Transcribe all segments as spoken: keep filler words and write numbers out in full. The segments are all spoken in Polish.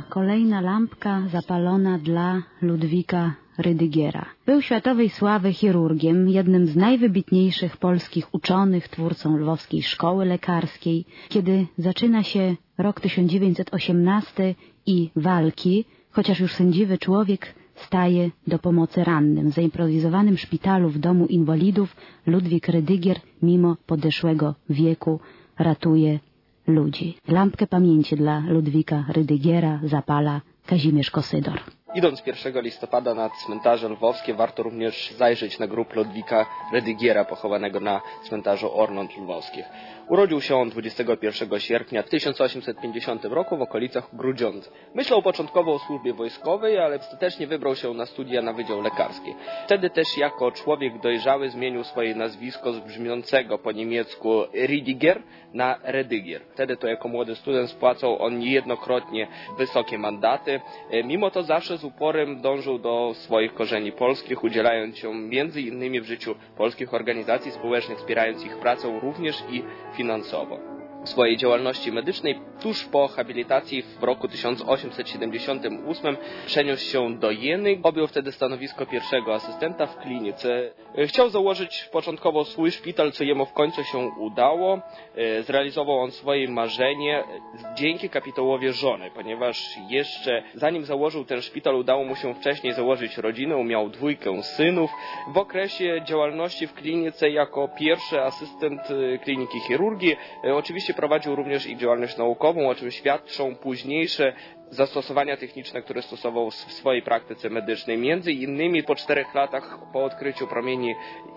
kolejna lampka zapalona dla Ludwika Rydygiera. Był światowej sławy chirurgiem, jednym z najwybitniejszych polskich uczonych, twórcą lwowskiej szkoły lekarskiej. Kiedy zaczyna się rok tysiąc dziewięćset osiemnasty i walki, chociaż już sędziwy człowiek staje do pomocy rannym. W zaimprowizowanym szpitalu w domu inwalidów Ludwik Rydygier, mimo podeszłego wieku, ratuje ludzi. Lampkę pamięci dla Ludwika Rydygiera zapala Kazimierz Kosydor. Idąc pierwszego listopada na cmentarze lwowskie, warto również zajrzeć na grób Ludwika Rydygiera, pochowanego na cmentarzu Ornąt Lwowskich. Urodził się on dwudziestego pierwszego sierpnia tysiąc osiemset pięćdziesiątego roku w okolicach Grudziądza. Myślał początkowo o służbie wojskowej, ale ostatecznie wybrał się na studia na Wydział Lekarski. Wtedy też jako człowiek dojrzały zmienił swoje nazwisko z brzmiącego po niemiecku Rydiger na Rydygier. Wtedy to jako młody student spłacał on niejednokrotnie wysokie mandaty. Mimo to zawsze z uporem dążył do swoich korzeni polskich, udzielając się między innymi w życiu polskich organizacji społecznych, wspierając ich pracę również i finansowo. W swojej działalności medycznej tuż po habilitacji w roku tysiąc osiemset siedemdziesiątym ósmym przeniósł się do Jeny. Objął wtedy stanowisko pierwszego asystenta w klinice. Chciał założyć początkowo swój szpital, co jemu w końcu się udało. Zrealizował on swoje marzenie dzięki kapitałowi żony, ponieważ jeszcze zanim założył ten szpital, udało mu się wcześniej założyć rodzinę. Miał dwójkę synów. W okresie działalności w klinice jako pierwszy asystent kliniki chirurgii oczywiście prowadził również i działalność naukową, o czym świadczą późniejsze zastosowania techniczne, które stosował w swojej praktyce medycznej. Między innymi po czterech latach po odkryciu promieni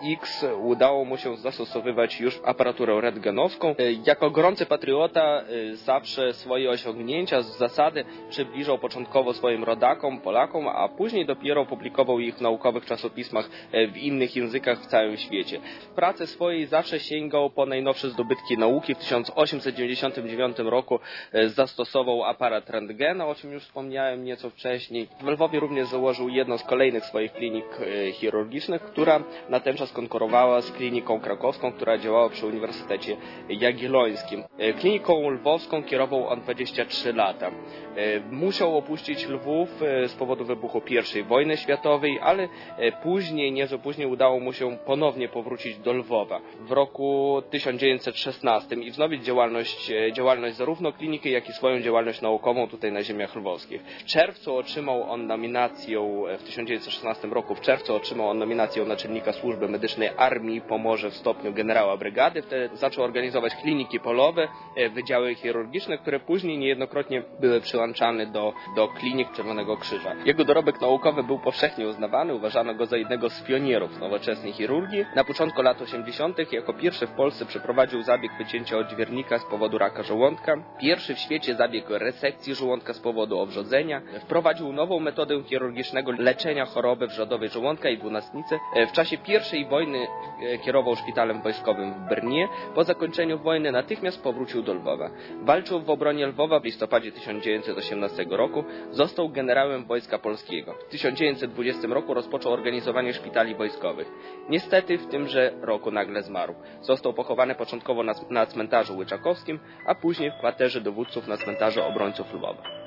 X udało mu się zastosowywać już aparaturę rentgenowską. Jako gorący patriota zawsze swoje osiągnięcia z zasady przybliżał początkowo swoim rodakom, Polakom, a później dopiero publikował ich w naukowych czasopismach w innych językach w całym świecie. W pracy swojej zawsze sięgał po najnowsze zdobytki nauki. W tysiąc osiemset dziewięćdziesiątym dziewiątym roku zastosował aparat rentgena, o czym już wspomniałem nieco wcześniej. W Lwowie również założył jedną z kolejnych swoich klinik chirurgicznych, która na ten czas konkurowała z kliniką krakowską, która działała przy Uniwersytecie Jagiellońskim. Kliniką lwowską kierował on dwadzieścia trzy lata. Musiał opuścić Lwów z powodu wybuchu pierwszej wojny światowej, ale później, nieco później udało mu się ponownie powrócić do Lwowa w roku tysiąc dziewięćset szesnastym i wznowić działalność, działalność zarówno kliniki, jak i swoją działalność naukową tutaj na ziemiach lwowskich. W czerwcu otrzymał on nominację, w tysiąc dziewięćset szesnastym roku w czerwcu otrzymał on nominację naczelnika służby medycznej Armii Pomorze w stopniu generała brygady. Wtedy zaczął organizować kliniki polowe, wydziały chirurgiczne, które później niejednokrotnie były przyłączane do, do klinik Czerwonego Krzyża. Jego dorobek naukowy był powszechnie uznawany, uważano go za jednego z pionierów nowoczesnej chirurgii. Na początku lat osiemdziesiątych jako pierwszy w Polsce przeprowadził zabieg wycięcia odźwiernika z powodu raka żołądka, pierwszy w świecie zabieg resekcji żołądka z powodu owrzodzenia, wprowadził nową metodę chirurgicznego leczenia choroby wrzodowej żołądka i dwunastnicy. W czasie pierwszej wojny kierował szpitalem wojskowym w Brnie. Po zakończeniu wojny natychmiast powrócił do Lwowa. Walczył w obronie Lwowa w listopadzie tysiąc dziewięćset osiemnastego roku. Został generałem Wojska Polskiego. W tysiąc dziewięćset dwudziestym roku rozpoczął organizowanie szpitali wojskowych. Niestety w tymże roku nagle zmarł. Został pochowany początkowo na, na cmentarzu Łyczakowskim, a później w kwaterze dowódców na cmentarzu obrońców Lwowa.